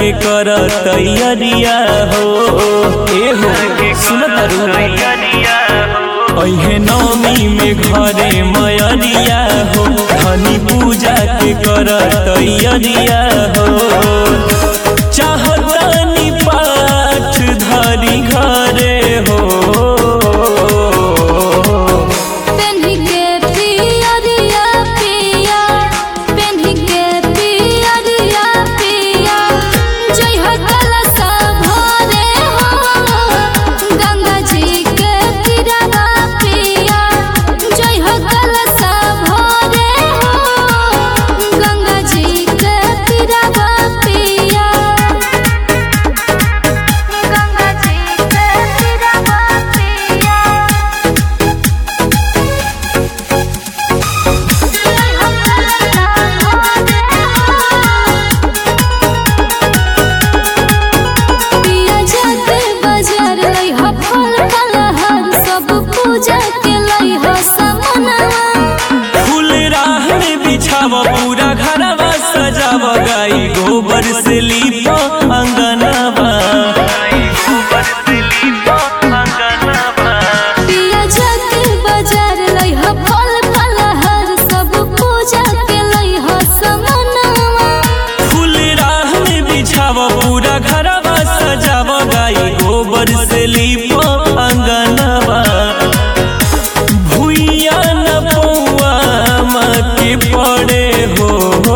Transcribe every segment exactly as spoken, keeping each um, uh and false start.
के कर तैयारिया हो ए हो सुनत अहे नवमी में घरे मयरिया हो धनी पूजा के कर तैयारिया हो चाहतनी पाठ धरी घरे हो पूरा घरवा सजाव गाई गोबर से लीपो अंगनवा पिया जाके बाजार लइहा फल फलहार सब पूजा के लइहा समनवा फूल राह में बिछाव पूरा घरवा सजाव गाई गोबर से लीपो अंगनवा भुइया न पौआ के पड़े हो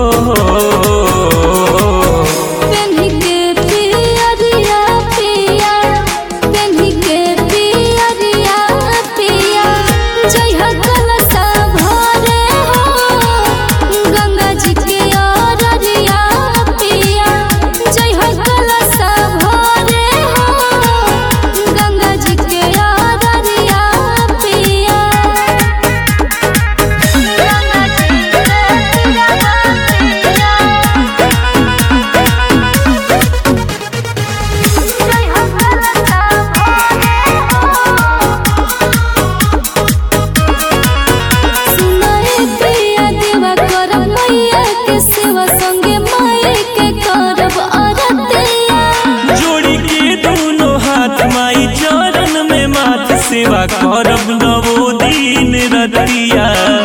सेवा करब नवो दिन रतिया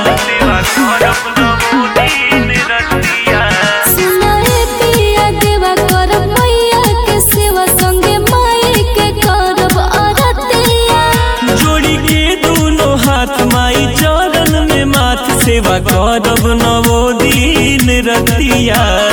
सुनाए पिया देवा करब मैया के सेवा संगे माई के करब आरतिया जोड़ी के दोनों हाथ माई चरण में माथ सेवा करब नवो दिन रतिया।